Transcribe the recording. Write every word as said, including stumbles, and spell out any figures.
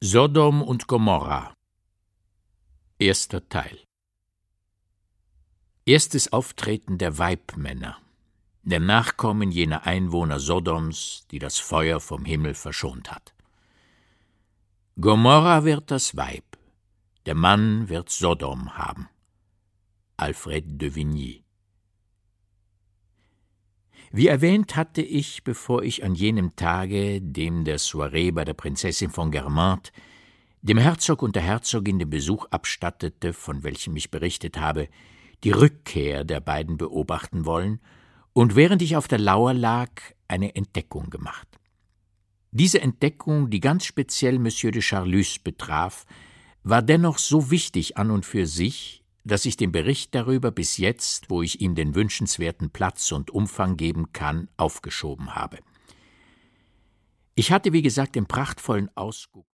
Sodom und Gomorra. Erster Teil. Erstes Auftreten der Weibmänner, der Nachkommen jener Einwohner Sodoms, die das Feuer vom Himmel verschont hat. Gomorra wird das Weib, der Mann wird Sodom haben. Alfred de Vigny. Wie erwähnt hatte ich, bevor ich an jenem Tage, dem der Soiree bei der Prinzessin von Guermantes, dem Herzog und der Herzogin den Besuch abstattete, von welchem ich berichtet habe, die Rückkehr der beiden beobachten wollen und während ich auf der Lauer lag, eine Entdeckung gemacht. Diese Entdeckung, die ganz speziell Monsieur de Charlus betraf, war dennoch so wichtig an und für sich, dass ich den Bericht darüber bis jetzt, wo ich ihm den wünschenswerten Platz und Umfang geben kann, aufgeschoben habe. Ich hatte, wie gesagt, den prachtvollen Ausguck